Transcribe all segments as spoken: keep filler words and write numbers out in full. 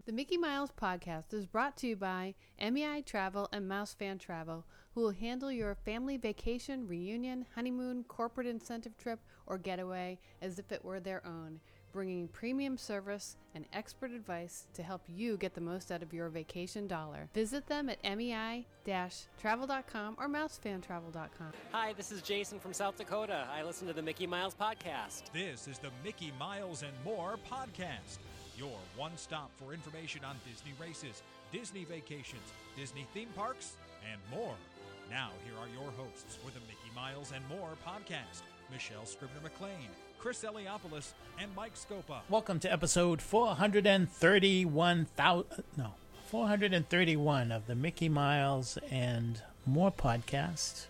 The Mickey Miles podcast is brought to you by M E I Travel and Mouse Fan Travel, who will handle your family vacation, reunion, honeymoon, corporate incentive trip, or getaway as if it were their own, bringing premium service and expert advice to help you get the most out of your vacation dollar. Visit them at M E I travel dot com or mouse fan travel dot com. Hi, this is Jason from South Dakota. I listen to the Mickey Miles podcast. This is the Mickey Miles and More podcast. Your one-stop for information on Disney races, Disney vacations, Disney theme parks, and more. Now, here are your hosts for the Mickey Miles and More podcast, Michelle Scribner-McLean, Chris Eliopoulos, and Mike Scopa. Welcome to episode four thirty-one, thousand, no, four thirty-one of the Mickey Miles and More podcast.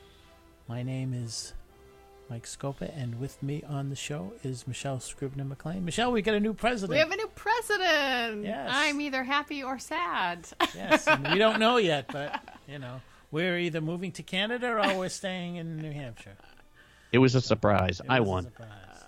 My name is Mike Scopa, and with me on the show is Michelle Scribner-McLean. Michelle, we got a new president. We have a new president. Yes. I'm either happy or sad. Yes, and we don't know yet, but, you know, we're either moving to Canada or we're staying in New Hampshire. It was a surprise. It I was won. A surprise.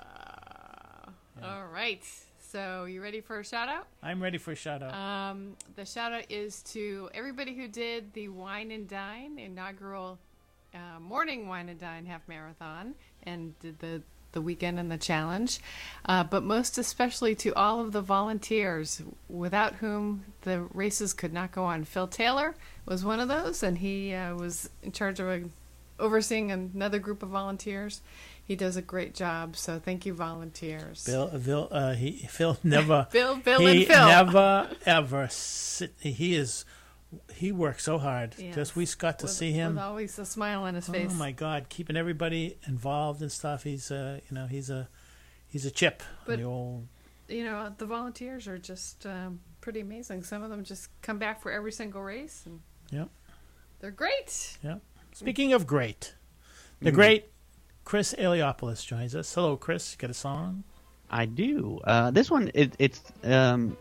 Uh, yeah. All right. So, you ready for a shout-out? I'm ready for a shout-out. Um, the shout-out is to everybody who did the Wine and Dine inaugural Uh, morning Wine and Dine half marathon and did the the weekend and the challenge, uh, but most especially to all of the volunteers without whom the races could not go on. Phil Taylor was one of those, and he uh, was in charge of a, overseeing another group of volunteers. He does a great job, so thank you, volunteers. Bill, Bill, uh, he, Phil never, Bill, Bill, he and Phil. never ever sit. He is. He works so hard. Yes. Just we got to with, see him. with always a smile on his face. Oh my God, keeping everybody involved and stuff. He's uh, you know, he's a he's a chip. But the old, you know, the volunteers are just um, pretty amazing. Some of them just come back for every single race, and yep, they're great. Yep. Speaking of great, the great Chris Eliopoulos joins us. Hello, Chris. Got a song? I do. Uh, this one, it, it's um,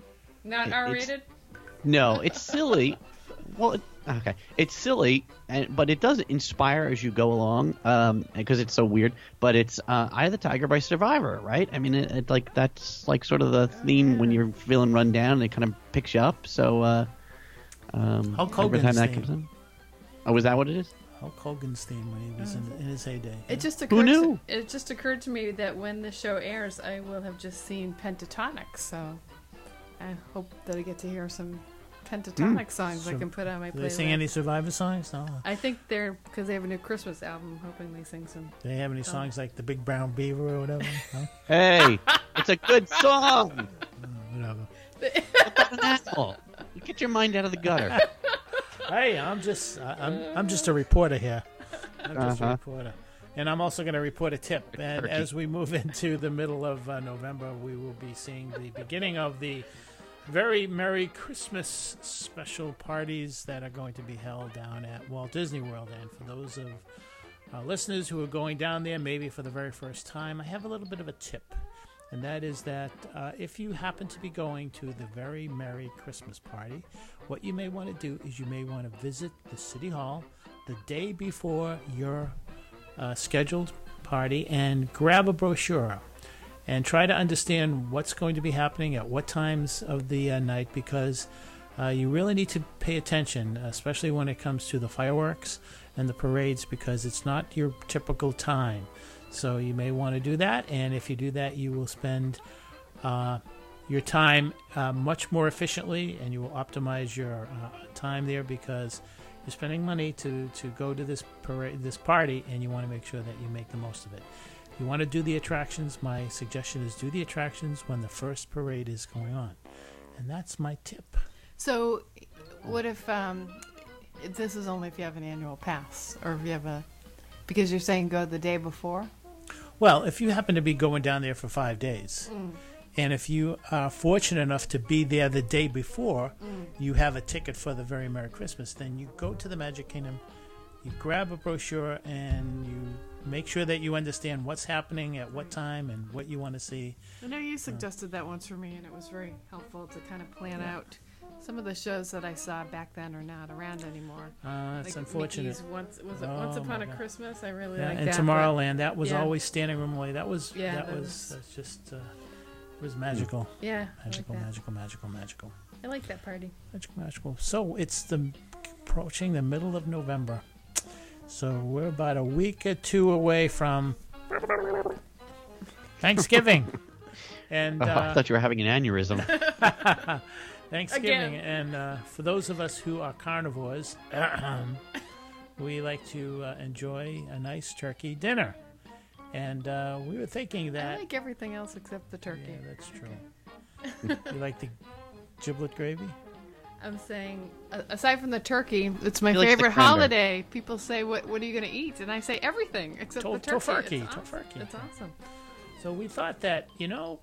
Not it, R-rated? No, it's silly. Well, it, okay, it's silly, and but it does inspire as you go along, um, because it's so weird. But it's uh, "Eye of the Tiger" by Survivor, right? I mean, it, it like that's like sort of the theme when you're feeling run down. It kind of picks you up. So, uh, um, Hulk every Hogan's time that theme. comes in. Oh, is that what it is? Hulk Hogan's theme when he was in, in his heyday. It just Who occurred knew? To, it just occurred to me that when the show airs, I will have just seen Pentatonic. So I hope that I get to hear some Pentatonic mm. songs so, I can put on my do playlist. they sing any Survivor songs? No. I think they're because they have a new Christmas album. I'm hoping they sing some. Do they have any oh. songs like the Big Brown Beaver or whatever? No? Hey, it's a good song. Oh, whatever. An asshole. Get your mind out of the gutter. Hey, I'm just I'm I'm just a reporter here. I'm just uh-huh. a reporter. And I'm also going to report a tip. And as we move into the middle of uh, November, we will be seeing the beginning of the very Merry Christmas special parties that are going to be held down at Walt Disney World. And for those of our listeners who are going down there, maybe for the very first time, I have a little bit of a tip. And that is that uh, if you happen to be going to the very Merry Christmas party, what you may want to do is you may want to visit the City Hall the day before your uh, scheduled party and grab a brochure and try to understand what's going to be happening at what times of the uh, night, because uh, you really need to pay attention, especially when it comes to the fireworks and the parades, because it's not your typical time. So you may want to do that, and if you do that, you will spend uh, your time uh, much more efficiently, and you will optimize your uh, time there, because you're spending money to, to go to this parade, this party, and you want to make sure that you make the most of it. You want to do the attractions. My suggestion is do the attractions when the first parade is going on. And that's my tip. So what if um, this is only if you have an annual pass, or if you have a, because you're saying go the day before? Well, if you happen to be going down there for five days, mm. and if you are fortunate enough to be there the day before, mm. you have a ticket for the very Merry Christmas, then you go to the Magic Kingdom, you grab a brochure, and you make sure that you understand what's happening at what time and what you want to see. I know you suggested uh, that once for me, and it was very helpful to kind of plan yeah. out. Some of the shows that I saw back then are not around anymore. Uh, that's like unfortunate. Mickey's once, was it oh, Once Upon a God. Christmas? I really yeah, like and that. Tomorrowland, that was yeah. always standing room only. That was yeah, that, that was, was that's just uh, It was magical. Yeah. Magical, I like magical, magical, magical. I like that party. Magical, magical. So it's the approaching the middle of November. So we're about a week or two away from Thanksgiving. And Oh, uh, I thought you were having an aneurysm. Thanksgiving. Again. And uh, for those of us who are carnivores, we like to uh, enjoy a nice turkey dinner. And uh, we were thinking that. I like everything else except the turkey. Yeah, that's true. You like the giblet gravy? I'm saying, a- aside from the turkey, it's my He likes the favorite cranberry. holiday. People say, "What What are you going to eat?" And I say everything except To- the turkey. tofurkey, It's awesome. tofurkey. It's awesome. So we thought that, you know,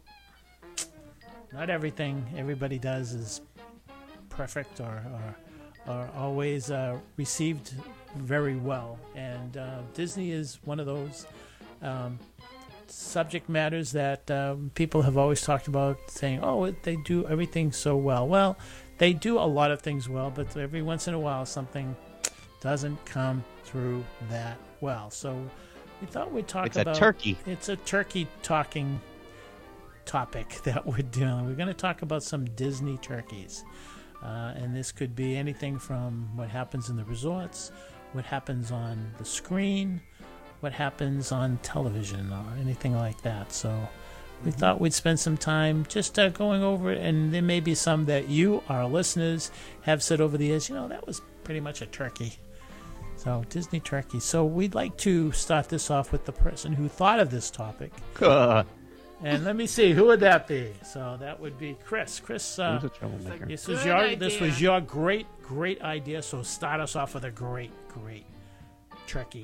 not everything everybody does is perfect or, or, or always uh, received very well. And uh, Disney is one of those um, subject matters that um, people have always talked about, saying, oh, it- they do everything so well. Well, they do a lot of things well, but every once in a while something doesn't come through that well. So we thought we'd talk It's a about turkey. It's a turkey talking topic that we're doing. We're going to talk about some Disney turkeys. Uh, and this could be anything from what happens in the resorts, what happens on the screen, what happens on television, or anything like that. So we thought we'd spend some time just uh, going over it, and there may be some that you, our listeners, have said over the years, you know, that was pretty much a turkey. So Disney turkey. So we'd like to start this off with the person who thought of this topic. Uh, And let me see, who would that be? So that would be Chris. Chris, uh, Who's a troublemaker? this was Good your this idea. was your great great idea. So start us off with a great great turkey.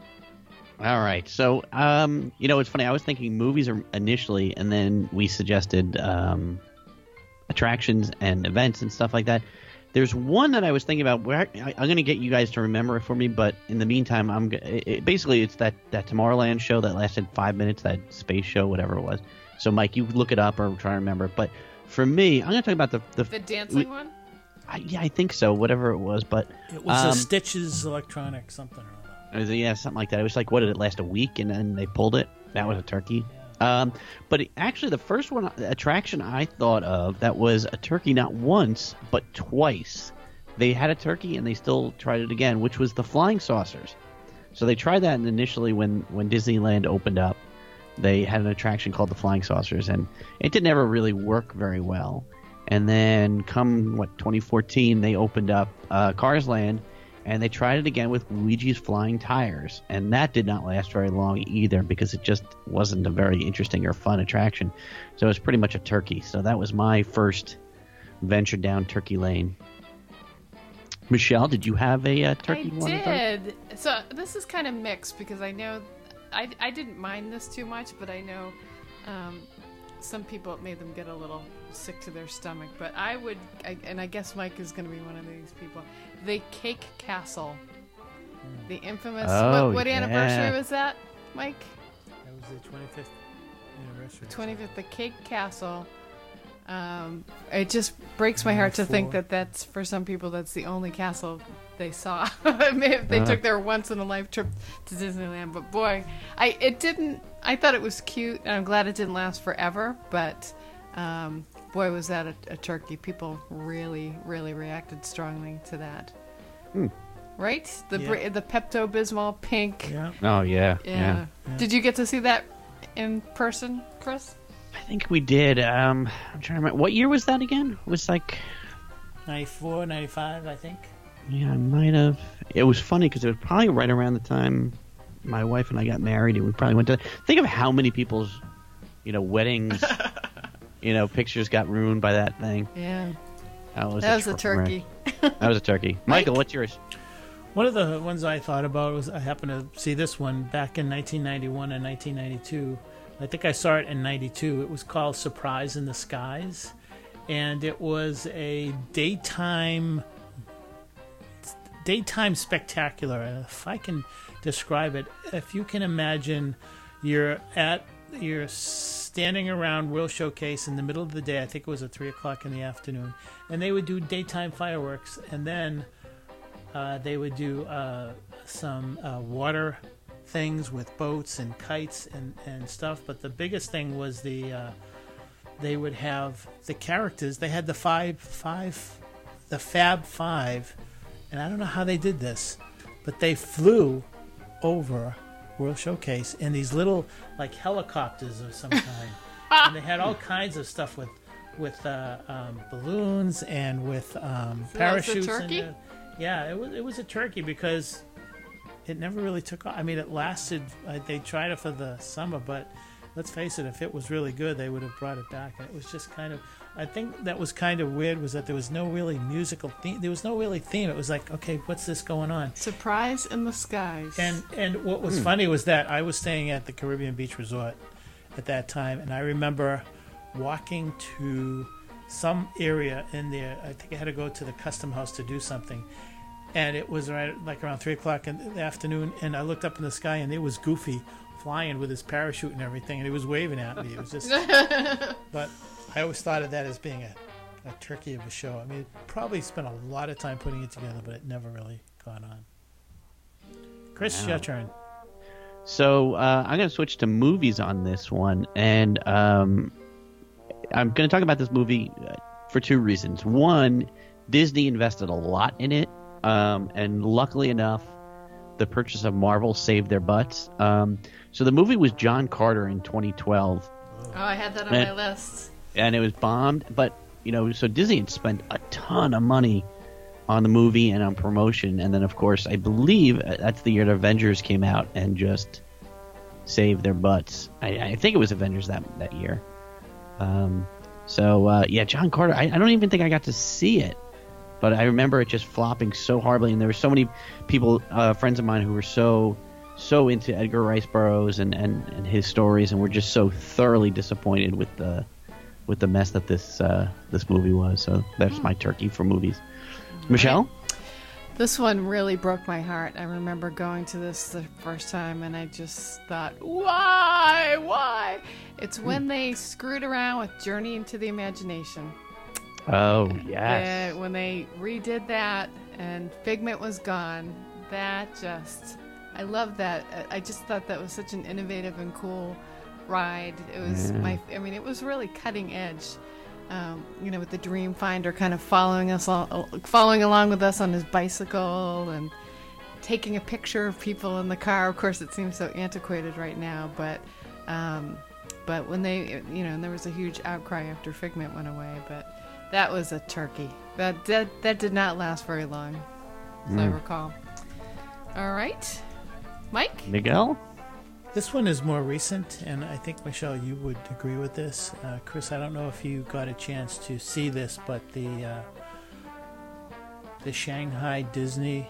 All right. So, um, you know, it's funny. I was thinking movies are initially, and then we suggested um, attractions and events and stuff like that. There's one that I was thinking about. Where I, I'm going to get you guys to remember it for me, but in the meantime, I'm g- it, it, basically it's that that Tomorrowland show that lasted five minutes, that space show, whatever it was. So, Mike, you look it up or try to remember it. But for me, I'm going to talk about the the. The dancing one? I, yeah, I think so. Whatever it was, but It was a um, Stitches electronic something or other. It was, yeah, something like that. It was like, what did it last, a week, and then they pulled it? That was a turkey. Um, but it, actually, the first one attraction I thought of that was a turkey not once, but twice. They had a turkey, and they still tried it again, which was the flying saucers. So they tried that initially when, when Disneyland opened up. They had an attraction called the Flying Saucers, and it didn't ever really work very well. And then come, what, twenty fourteen, they opened up uh, Cars Land, and they tried it again with Luigi's Flying Tires, and that did not last very long either because it just wasn't a very interesting or fun attraction. So it was pretty much a turkey. So that was my first venture down Turkey Lane. Michelle, did you have a uh, turkey? I one to talk? did. So this is kind of mixed because I know I, I didn't mind this too much, but I know um, some people, it made them get a little sick to their stomach. But I would, I, and I guess Mike is going to be one of these people, the Cake Castle. The infamous, Oh, what, what yeah. anniversary was that, Mike? That was the twenty-fifth anniversary. twenty-fifth, the Cake Castle. Um, it just breaks my heart to think Four. that that's, for some people, that's the only castle they saw. Maybe they Uh-huh. took their once in a life trip to Disneyland, but boy, I it didn't. I thought it was cute, and I'm glad it didn't last forever. But um, boy, was that a, a turkey! People really, really reacted strongly to that. Hmm. Right? The Yeah. br the Pepto Bismol pink. Yeah. Oh, yeah. Yeah. Yeah. Did you get to see that in person, Chris? I think we did. Um, I'm trying to remember. What year was that again? It was like, ninety-four, ninety-five, I think. yeah, I might have. It was funny because it was probably right around the time my wife and I got married, and we probably went to. Think of how many people's, you know, weddings, you know, pictures got ruined by that thing. Yeah. That was, That was a tr- turkey. That was a turkey. Michael, what's yours? One of the ones I thought about was I happened to see this one back in nineteen ninety-one and nineteen ninety-two. I think I saw it in ninety-two. It was called Surprise in the Skies, and it was a daytime daytime spectacular. And if I can describe it, if you can imagine, you're at you're standing around World Showcase in the middle of the day. I think it was at three o'clock in the afternoon, and they would do daytime fireworks, and then uh, they would do uh, some uh, water things with boats and kites and, and stuff. But the biggest thing was the uh, they would have the characters. They had the five, five, the Fab Five, and I don't know how they did this, but they flew over World Showcase in these little like helicopters of some kind, and they had all kinds of stuff with with uh, um, balloons and with um, So parachutes. that's a turkey? And, uh, yeah, it was it was a turkey because it never really took off. I mean, it lasted. Uh, they tried it for the summer, but let's face it, if it was really good, they would have brought it back. And it was just kind of. I think that was kind of weird was that there was no really musical theme. There was no really theme. It was like, okay, what's this going on? Surprise in the skies. And and what was funny was that I was staying at the Caribbean Beach Resort at that time, and I remember walking to some area in there. I think I had to go to the custom house to do something, and it was right like around three o'clock in the afternoon. And I looked up in the sky, and it was Goofy flying with his parachute and everything, and he was waving at me. It was just, but I always thought of that as being a, a turkey of a show. I mean, it probably spent a lot of time putting it together, but it never really got on. Chris, Wow. your turn. So uh, I'm going to switch to movies on this one, and um, I'm going to talk about this movie uh, for two reasons. One, Disney invested a lot in it, um, and luckily enough, the purchase of Marvel saved their butts. Um, so the movie was John Carter in twenty twelve, Oh, I had that on Man. my list. and it was bombed. But you know, so Disney had spent a ton of money on the movie and on promotion, and then of course, I believe uh, that's the year the Avengers came out and just saved their butts. I, I think it was Avengers that that year. Um, so uh, yeah, John Carter. I, I don't even think I got to see it, but I remember it just flopping so horribly, and there were so many people, uh, friends of mine, who were so so into Edgar Rice Burroughs and, and, and his stories, and were just so thoroughly disappointed with the with the mess that this uh, this movie was. So that's my turkey for movies. Michelle? This one really broke my heart. I remember going to this the first time, and I just thought, why? Why? It's when they screwed around with Journey into the Imagination. Oh, yes. Uh, when they redid that and Figment was gone, that just, I love that. I I just thought that was such an innovative and cool ride. It was Yeah. my, I mean, it was really cutting edge. Um, you know, with the Dreamfinder kind of following us, all, following along with us on his bicycle and taking a picture of people in the car. Of course, it seems so antiquated right now, but, um, but when they, you know, and there was a huge outcry after Figment went away, but that was a turkey. That that, that did not last very long, as I recall. All right, Mike. Miguel? This one is more recent, and I think, Michelle, you would agree with this. Uh, Chris, I don't know if you got a chance to see this, but the uh, the Shanghai Disneyland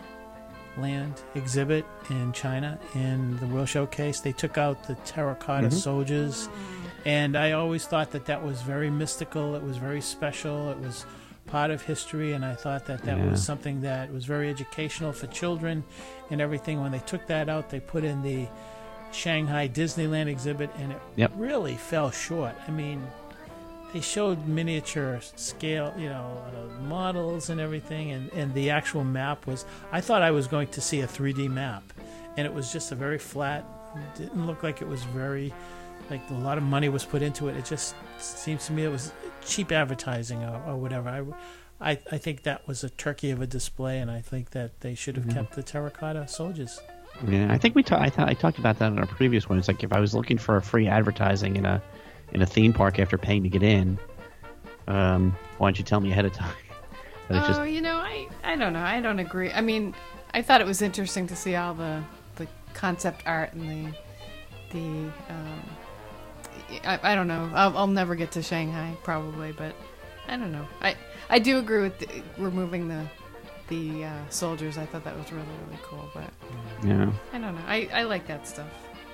exhibit in China in the World Showcase, they took out the terracotta Mhm. soldiers, and I always thought that that was very mystical. It was very special. It was part of history, and I thought that that Yeah. was something that was very educational for children and everything. When they took that out, they put in the Shanghai Disneyland exhibit, and it Yep. really fell short. I mean, they showed miniature scale, you know, uh, models and everything, and, and the actual map was, I thought I was going to see a three D map, and it was just a very flat, didn't look like it was very, like a lot of money was put into it. It just seems to me it was cheap advertising or, or whatever. I, I, I think that was a turkey of a display, and I think that they should have kept the terracotta soldiers. Yeah, I think we ta- I, th- I talked about that in our previous one. It's like if I was looking for a free advertising in a in a theme park after paying to get in, um, why don't you tell me ahead of time? But it's Oh, just you know, I, I don't know. I don't agree. I mean, I thought it was interesting to see all the, the concept art and the the. Um, I, I don't know. I'll, I'll never get to Shanghai probably, but I don't know. I I do agree with the, removing the the uh, soldiers. I thought that was really really cool, but yeah. I don't know. I, I like that stuff.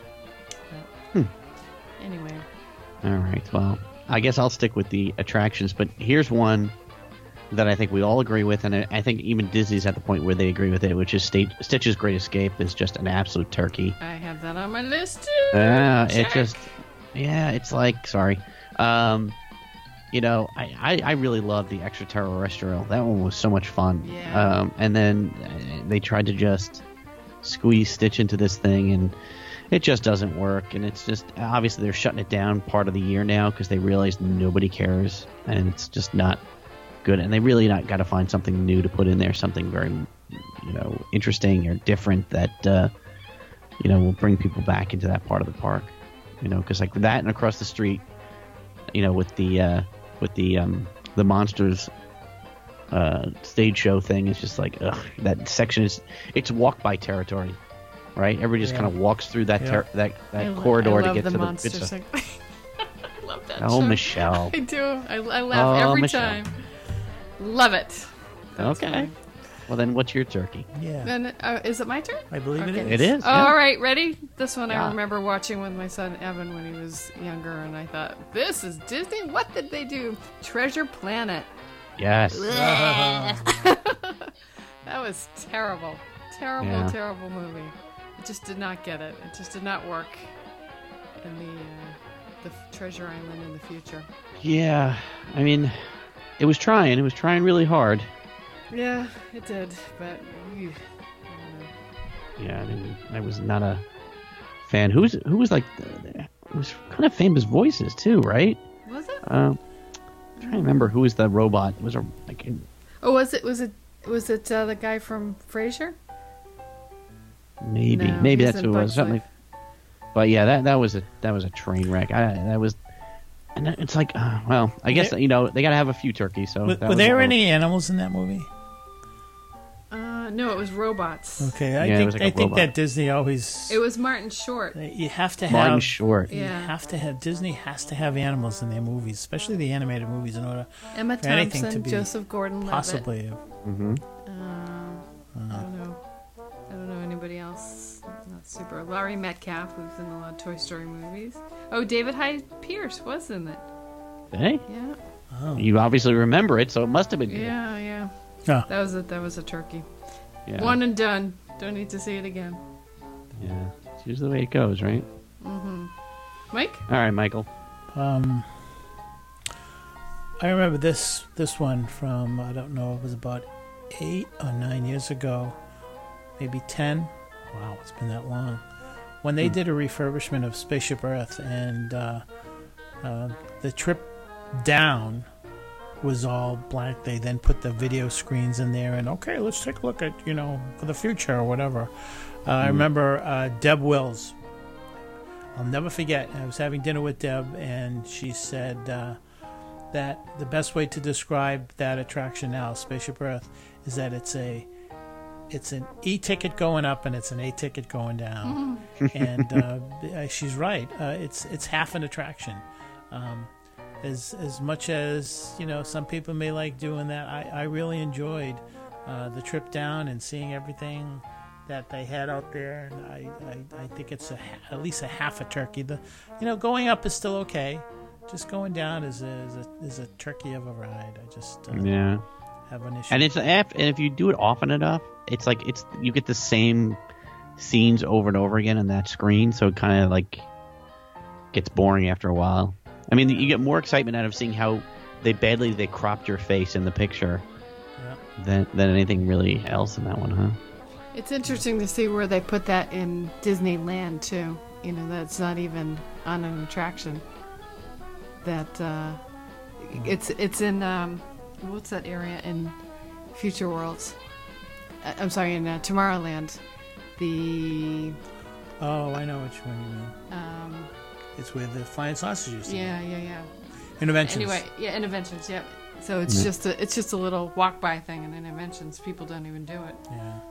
Hmm. But anyway, All right. Well, I guess I'll stick with the attractions, but here's one that I think we all agree with, and I I think even Disney's at the point where they agree with it, which is State- Stitch's Great Escape is just an absolute turkey. I have that on my list too. Yeah, it Check. just, yeah, it's like, sorry. Um, you know, I, I, I really love the Extraterrestrial. That one was so much fun. Yeah. Um, and then uh, they tried to just squeeze Stitch into this thing, and it just doesn't work, and it's just obviously they're shutting it down part of the year now because they realize nobody cares, and it's just not good. And they really not got to find something new to put in there, something very, you know, interesting or different that uh, you know will bring people back into that part of the park. You know, because like that and across the street, you know, with the uh, with the um, the monsters uh, stage show thing, is just like ugh, that section is it's walk by territory. Right, everybody just Yeah. kind of walks through that Yeah. ter- that that I lo- corridor I to love get the to the monster good stuff. sing- I love that Oh, show. Michelle. I do. I, I laugh Oh, every Michelle. time. Love it. That's Okay. funny. Well, then, what's your turkey? Yeah, Then uh, is it my turn? I believe it Okay. is. It is. Oh, yeah. all right, ready? This one Yeah. I remember watching with my son Evan when he was younger, and I thought, this is Disney? What did they do? Treasure Planet. Yes. That was terrible. Terrible, Yeah. terrible movie. It just did not get it. It just did not work in the, uh, the f- Treasure Island in the future. Yeah. I mean, it was trying. It was trying really hard. Yeah, it did, but ew, I don't know. Yeah. I mean, I was not a fan. Who was who was like? It was kind of famous voices too, right? Was it? Um, I'm trying to remember who was the robot. It was a like. Oh, was it? Was it? Was it uh, the guy from Frasier? Maybe, No, maybe he's that's in who it was. Bugs Something. Life. Like, but yeah, that that was a that was a train wreck. I, that was, and it's like, uh, well, I guess There- you know they got to have a few turkeys. So Were, that were was there a- any animals in that movie? Uh, no, it was robots. Okay, I Yeah, it think was like a I think robot. that Disney always It was Martin Short. you have to have Martin Short. You Yeah. have to have Disney has to have animals in their movies, especially the animated movies, in order Emma for anything Thompson, to be Joseph Gordon-Levitt. possibly. Mm-hmm. Um, I don't know. I don't know anybody else. Not super. Laurie Metcalf, who's in a lot of Toy Story movies. Oh, David Hyde Pierce was in it. Hey, Yeah, Oh, you obviously remember it, so it must have been good. yeah, yeah. Oh. That was a that was a turkey. Yeah. One and done. Don't need to see it again. Yeah. It's usually the way it goes, right? Mike? All right, Michael. Um, I remember this this one from I don't know, it was about eight or nine years ago, maybe ten. Wow, it's been that long. When they did a refurbishment of Spaceship Earth, and uh, uh, the trip down was all black. They then put the video screens in there, and okay, let's take a look at you know for the future or whatever. Uh, I remember uh, Deb Wills. I'll never forget. I was having dinner with Deb, and she said uh, that the best way to describe that attraction now, Spaceship Earth, is that it's a it's an e-ticket going up and it's an A-ticket going down. And uh, she's right. Uh, it's it's half an attraction. Um, as as much as you know, some people may like doing that. I, I really enjoyed uh, the trip down and seeing everything that they had out there. And I, I, I think it's a, ha- at least a half a turkey. The you know going up is still okay. Just going down is a is a, is a turkey of a ride. I just uh, Yeah. have an issue. And it's and if you do it often enough, it's like it's you get the same scenes over and over again on that screen, so it kind of like gets boring after a while. I mean, you get more excitement out of seeing how they badly they cropped your face in the picture Yeah. than than anything really else in that one, huh? It's interesting to see where they put that in Disneyland too. You know, that's not even on an attraction. That uh, it's it's in um, what's that area in Future Worlds? Uh, I'm sorry, in uh, Tomorrowland. The Oh, I know which one you mean. um, It's with the flying sausages. yeah, yeah, yeah. Interventions. Anyway, yeah, Interventions. Yep. So it's just a it's just a little walk by thing, and Interventions people don't even do it. Yeah.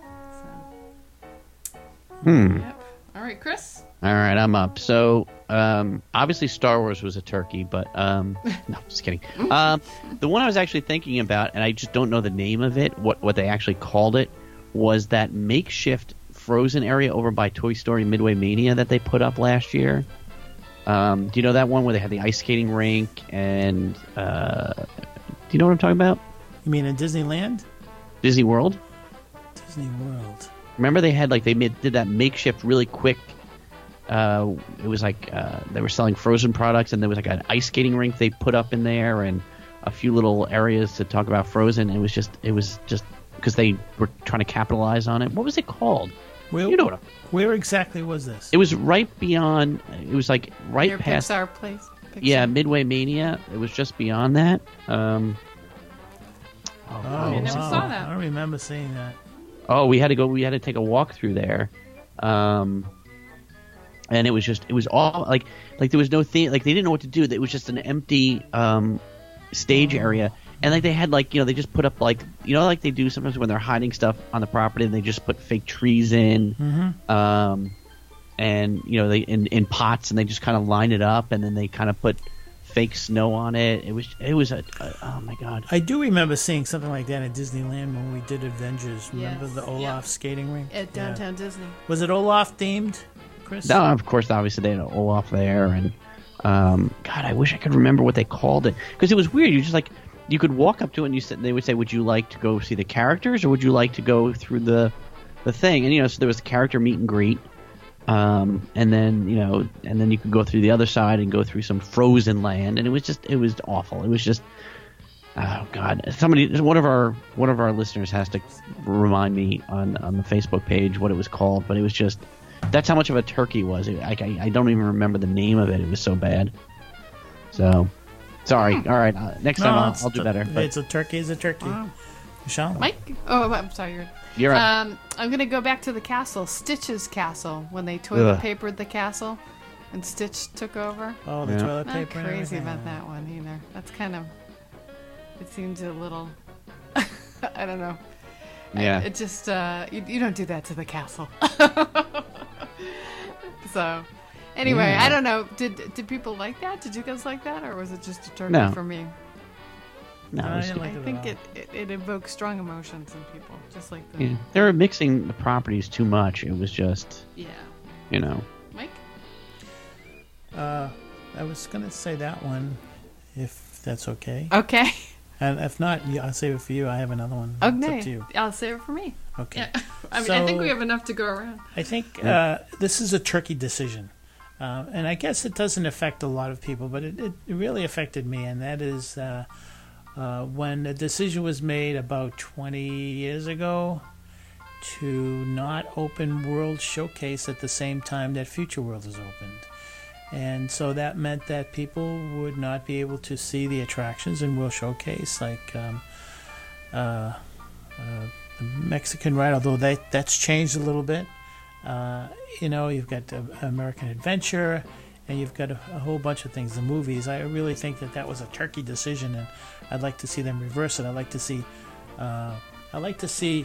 So Hmm. yep. All right, Chris. All right, I'm up. So, um, obviously, Star Wars was a turkey, but um, no, just kidding. Um, the one I was actually thinking about, and I just don't know the name of it, what what they actually called it, was that makeshift frozen area over by Toy Story Midway Mania that they put up last year. Um, do you know that one where they had the ice skating rink and uh, do you know what I'm talking about? You mean in Disneyland? Disney World. Disney World. Remember they had like they made, did that makeshift really quick. Uh, it was like uh, they were selling frozen products, and there was like an ice skating rink they put up in there, and a few little areas to talk about Frozen. It was just, it was just because they were trying to capitalize on it. What was it called? Where, you know what? I'm, where exactly was this? it was right beyond. It was like right Your past. Pixar place. Pixar. Yeah, Midway Mania. It was just beyond that. Um, oh, Oh, God, I what was never it saw called? that. I don't remember seeing that. Oh, we had to go. We had to take a walk through there, um, and it was just. It was all like, like there was no thing. Like they didn't know what to do. It was just an empty um, stage area, and like they had like you know they just put up like you know like they do sometimes when they're hiding stuff on the property. And they just put fake trees in, Mm-hmm. um, and you know they in, in pots, and they just kind of line it up, and then they kind of put fake snow on it. It was it was a, a oh my god. I do remember seeing something like that at Disneyland when we did Avengers. Remember Yes. the Olaf Yep. skating rink? At Yeah. downtown Disney. Was it Olaf themed, Chris? No, of course, obviously they had Olaf there, and um, God, I wish I could remember what they called it because it was weird. You just like you could walk up to it and you said they would say, "Would you like to go see the characters, or would you like to go through the the thing?" And you know, so there was the character meet and greet, um, and then you know, and then you could go through the other side and go through some frozen land, and it was just it was awful. It was just. Oh God! Somebody, one of our one of our listeners has to remind me on, on the Facebook page what it was called, but it was just that's how much of a turkey it was. It, I, I I don't even remember the name of it. It was so bad. So, sorry. All right, uh, next time I'll, it's I'll do a- better. But It's a turkey. It's a turkey. Wow. Michelle? Mike? Oh, I'm sorry. You're, you're right. um, I'm going to go back to the castle, Stitch's castle, when they Ugh. toilet papered the castle and Stitch took over. Oh, the Yeah. toilet Not paper. and crazy everything. about that one either. That's kind of. It seems a little. I don't know. Yeah. It just. Uh, you, you don't do that to the castle. So, anyway, Yeah. I don't know. Did did people like that? Did you guys like that, or was it just a turkey No. for me? No, No, it I was- didn't like I it at think all. it, it, it evokes strong emotions in people, just like the yeah. They were mixing the properties too much. It was just, yeah. you know. Mike. Uh, I was gonna say that one, if that's okay. Okay. And if not, yeah, I'll save it for you. I have another one. It's up to Okay. you. I'll save it for me. Okay. Yeah. I mean, I think So- we have enough to go around. I think uh, this is a turkey decision. Uh, and I guess it doesn't affect a lot of people, but it, it, it really affected me. And that is uh, uh, when a decision was made about twenty years ago to not open World Showcase at the same time that Future World is opened. And so that meant that people would not be able to see the attractions in World Showcase, like um, uh, uh, the Mexican ride, although that, that's changed a little bit. Uh, you know, you've got uh, American Adventure, and you've got a, a whole bunch of things. The movies, I really think that that was a turkey decision, and I'd like to see them reverse it. I'd like to see, uh, I'd like to see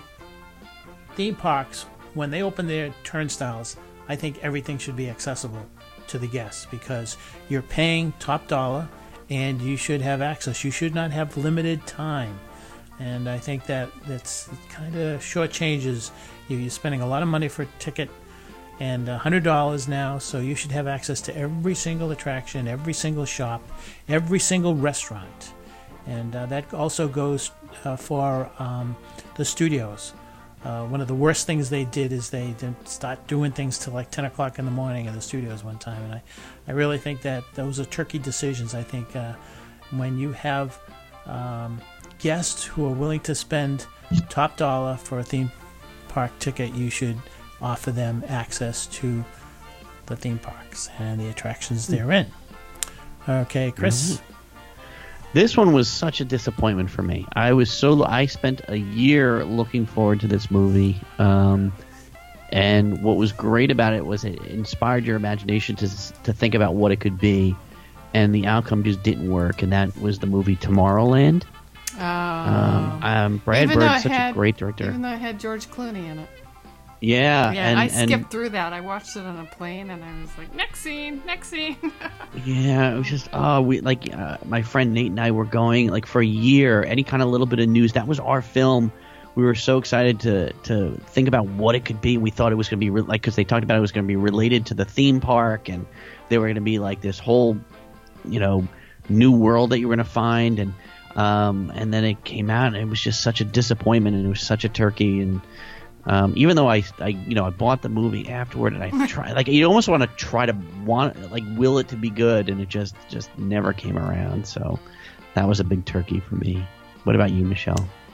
theme parks when they open their turnstiles. I think everything should be accessible to the guests because you're paying top dollar, and you should have access. You should not have limited time. And I think that that's kind of shortchanges. You- You're spending a lot of money for a ticket and one hundred dollars now, so you should have access to every single attraction, every single shop, every single restaurant. And uh, that also goes uh, for um, the studios. Uh, one of the worst things they did is they did start doing things till like ten o'clock in the morning in the studios one time. And I, I really think that those are turkey decisions. I think uh, when you have um, guests who are willing to spend top dollar for a theme park ticket, you should offer them access to the theme parks and the attractions therein. Okay, Chris. This one was such a disappointment for me. I was so I spent a year looking forward to this movie, um, and what was great about it was it inspired your imagination to to think about what it could be, and the outcome just didn't work. And that was the movie Tomorrowland. Oh. Um, um, Brad Even though Bird's it such had- a great director. Even though it had George Clooney in it. yeah, Yeah, and, I and skipped through that. I watched it on a plane, and I was like, next scene, next scene. yeah, it was just oh, we like uh, my friend Nate and I were going like for a year. Any kind of little bit of news that was our film. We were so excited to to think about what it could be. We thought it was going to be re- like because they talked about it was going to be related to the theme park, and they were going to be like this whole, you know, new world that you were going to find, and um, and then it came out, and it was just such a disappointment, and it was such a turkey, and um, even though I, I, you know, I bought the movie afterward, and I tried, like, you almost want to try to want, like, will it to be good, and it just, just never came around. So that was a big turkey for me. What about you, Michelle?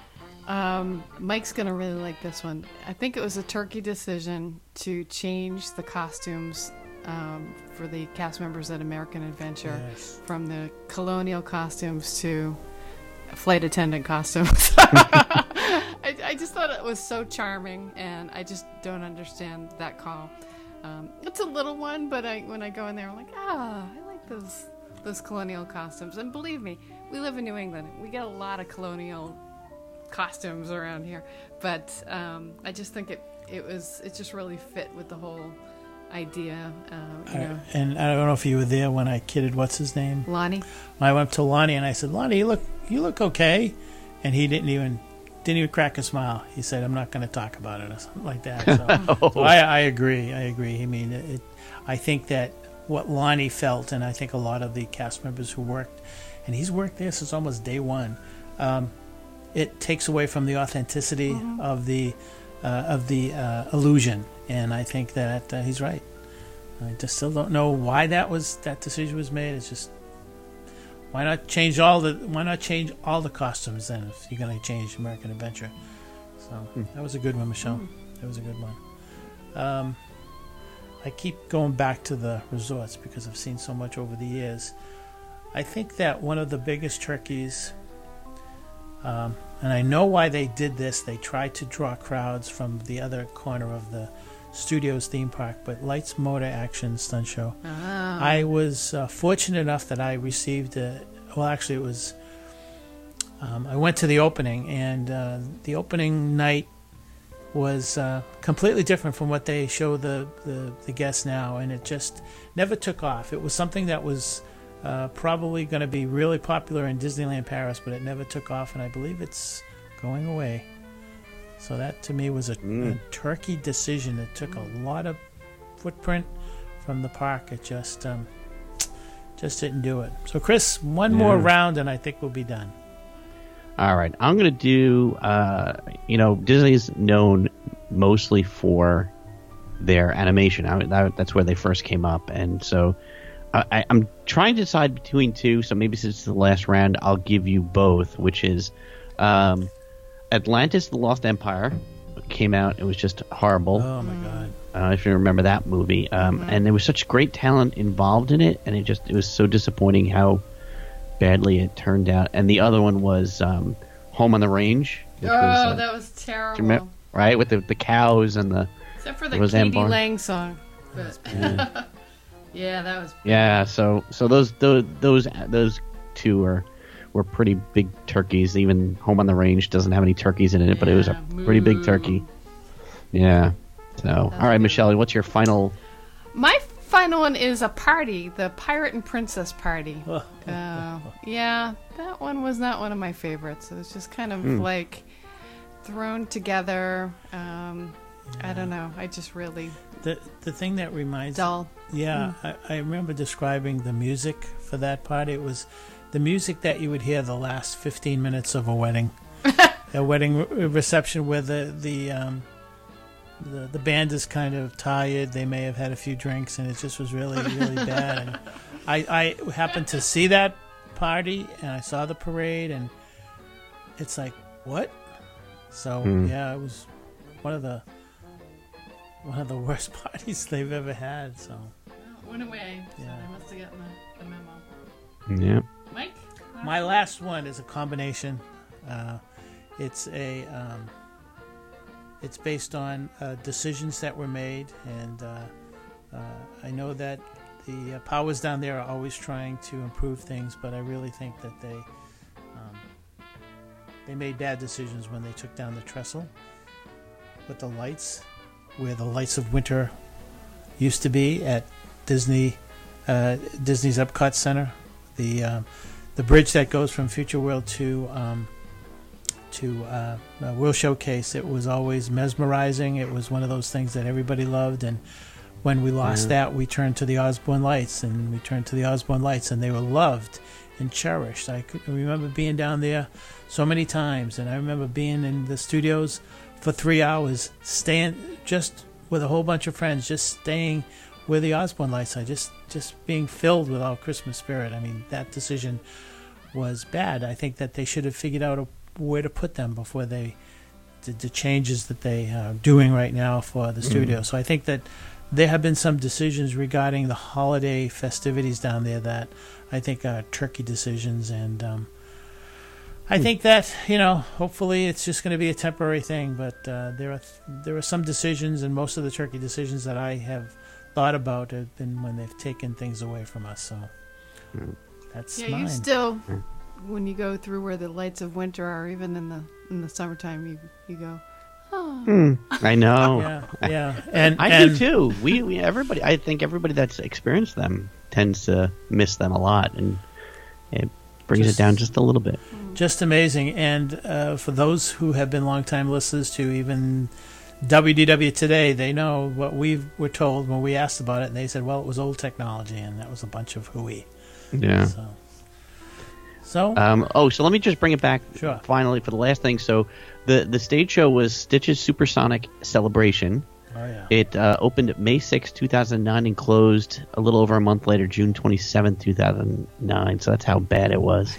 Um, Mike's gonna really like this one. I think it was a turkey decision to change the costumes um, for the cast members at American Adventure Yes. from the colonial costumes to flight attendant costumes. I, I just thought it was so charming, and I just don't understand that call. Um, it's a little one, but I, when I go in there, I'm like, ah, I like those those colonial costumes. And believe me, we live in New England. We get a lot of colonial costumes around here, but um, I just think it it was it just really fit with the whole idea. Uh, you I- know, and I don't know if you were there when I kidded what's his name. Lonnie. I went up to Lonnie and I said, Lonnie, you look you look okay, and he didn't even didn't even crack a smile. He said, I'm not going to talk about it or something like that. So, so I, I agree. I agree. I mean, it, I think that what Lonnie felt, and I think a lot of the cast members who worked, and he's worked there since almost day one. Um, it takes away from the authenticity Mm-hmm. of the uh, of the uh, illusion, and I think that uh, he's right. I just still don't know why that was that decision was made. It's just why not change all the why not change all the costumes then if you're going to change American Adventure. So that was a good one, Michelle. That was a good one. Um, I keep going back to the resorts because I've seen so much over the years. I think that one of the biggest turkeys, um, and I know why they did this. They tried to draw crowds from the other corner of the Studios theme park, but Lights Motor Action Stunt Show. Ah. I was uh, fortunate enough that I received a, well, actually it was, um, I went to the opening, and uh, the opening night was uh, completely different from what they show the, the, the guests now, and it just never took off. It was something that was uh, probably going to be really popular in Disneyland Paris, but it never took off, and I believe it's going away. So that to me was a, Mm. a turkey decision that took a lot of footprint from the park. It just um, just didn't do it. So Chris, one more Yeah. round and I think we'll be done. All right, I'm gonna do. Uh, you know, Disney's known mostly for their animation. I, that, that's where they first came up, and so I, I, I'm trying to decide between two. So maybe since it's the last round, I'll give you both, which is um, Atlantis: The Lost Empire came out. It was just horrible. Oh my God! Uh, if you remember that movie, um, and there was such great talent involved in it, and it just it was so disappointing how badly it turned out. And the other one was um, Home on the Range, which Oh, was, uh, that was do you terrible. remember- right, with the the cows and the Except for the Roseanne Katie Barr. Lang song. But yeah, that was. yeah. So so those those those those two are were pretty big turkeys. Even Home on the Range doesn't have any turkeys in it, but it was a Yeah, pretty big moo. turkey. Yeah. So all right, good. Michelle, what's your final? My final one is a party, the Pirate and Princess Party. Oh. Uh, yeah, that one was not one of my favorites. It was just kind of Hmm. like thrown together. Um, I don't know. I just really The the thing that reminds dull. yeah, I, I remember describing the music for that party. It was the music that you would hear the last fifteen minutes of a wedding, a wedding re- reception where the the um, the the band is kind of tired. They may have had a few drinks, and it just was really really bad. And I I happened to see that party, and I saw the parade, and it's like what? So Hmm. yeah, it was one of the one of the worst parties they've ever had. So. Went away. So Yeah. I must have gotten the, the memo. Yeah. Mike? My last one is a combination. Uh, it's a um, it's based on uh, decisions that were made, and uh, uh, I know that the uh, powers down there are always trying to improve things, but I really think that they um, they made bad decisions when they took down the trestle with the lights, where the lights of winter used to be at Disney uh, Disney's Epcot Center. The um, the bridge that goes from Future World to um, to uh, uh, World Showcase, it was always mesmerizing. It was one of those things that everybody loved, and when we lost Yeah. that, we turned to the Osborne Lights, and we turned to the Osborne Lights, and they were loved and cherished. I could remember being down there so many times, and I remember being in the studios for three hours, staying just with a whole bunch of friends, just staying where the Osborne Lights are, just just being filled with our Christmas spirit. I mean, that decision was bad. I think that they should have figured out a where to put them before they the, the changes that they are doing right now for the studio. Mm. So I think that there have been some decisions regarding the holiday festivities down there that I think are tricky decisions, and um, I think that, you know, hopefully it's just going to be a temporary thing. But uh, there are there are some decisions, and most of the tricky decisions that I have thought about have been when they've taken things away from us. So mm. that's yeah. mine. You still, when you go through where the lights of winter are, even in the in the summertime, you you go, oh. Mm, I know. yeah, yeah, and I and, do too. We, we everybody. I think everybody that's experienced them tends to miss them a lot, and it brings just, it down just a little bit. Just amazing. And uh, for those who have been longtime listeners to even W D W Today, they know what we were told when we asked about it, and they said, "Well, it was old technology, and that was a bunch of hooey." Yeah. So. so um, oh, so let me just bring it back sure. finally for the last thing. So the the stage show was Stitch's Supersonic Celebration. Oh, yeah. It uh, opened May sixth, two thousand nine, and closed a little over a month later, June twenty-seventh, two thousand nine. So that's how bad it was.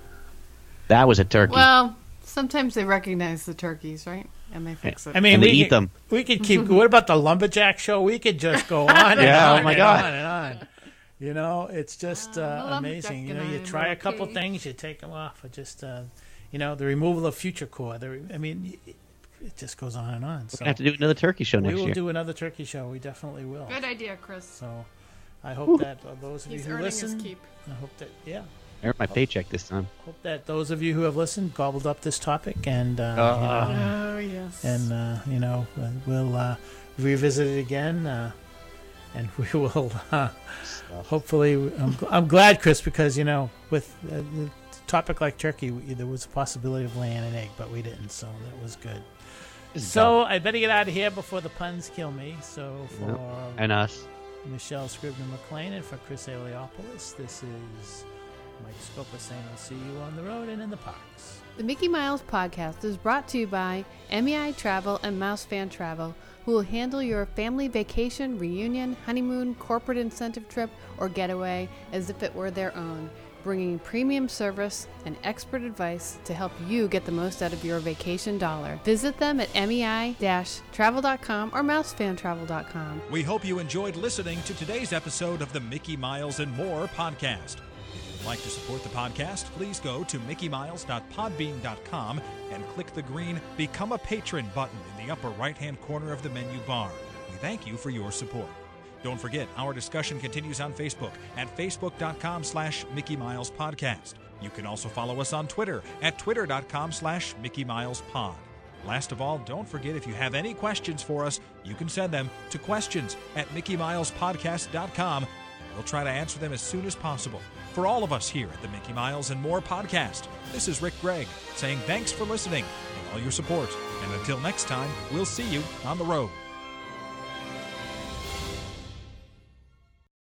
That was a turkey. Well, sometimes they recognize the turkeys, right? And they fix it. I mean, and we they eat could, them. We could keep. What about the lumberjack show? We could just go on. And yeah. on Oh my and God. On and on. You know, it's just uh, amazing. You know, you try a couple things, you take them off. Or just, uh, you know, the removal of future core. The, I mean, it, it just goes on and on. We're So gonna have to do another turkey show next year. We will year. do another turkey show. We definitely will. Good idea, Chris. So I hope Ooh. that uh, those of He's you who earning listen, his keep. I hope that yeah. I earned my paycheck this time. Hope that those of you who have listened gobbled up this topic and uh, uh, you know, oh yes, and uh, you know we'll uh, revisit it again, uh, and we will uh, hopefully. I'm, I'm glad, Chris, because you know with a topic like turkey, we, there was a possibility of laying an egg, but we didn't, so that was good. So I better get out of here before the puns kill me. So for yep. and us, Michelle Scribner McLean, and for Chris Eliopoulos, this is Mike Scopa saying we'll see you on the road and in the parks. The Mickey Miles podcast is brought to you by M E I Travel and Mouse Fan Travel, who will handle your family vacation, reunion, honeymoon, corporate incentive trip, or getaway as if it were their own, bringing premium service and expert advice to help you get the most out of your vacation dollar. Visit them at M E I travel dot com or mouse fan travel dot com. We hope you enjoyed listening to today's episode of the Mickey Miles and More podcast. If you'd like to support the podcast, please go to mickey miles dot podbean dot com and click the green Become a Patron button in the upper right-hand corner of the menu bar. We thank you for your support. Don't forget, our discussion continues on Facebook at facebook dot com slash Mickey Miles Podcast. You can also follow us on Twitter at twitter dot com slash Mickey Miles Pod. Last of all, don't forget, if you have any questions for us, you can send them to questions at mickey miles podcast dot com. We'll try to answer them as soon as possible. For all of us here at the Mickey Miles and More podcast, this is Rick Gregg saying thanks for listening and all your support. And until next time, we'll see you on the road.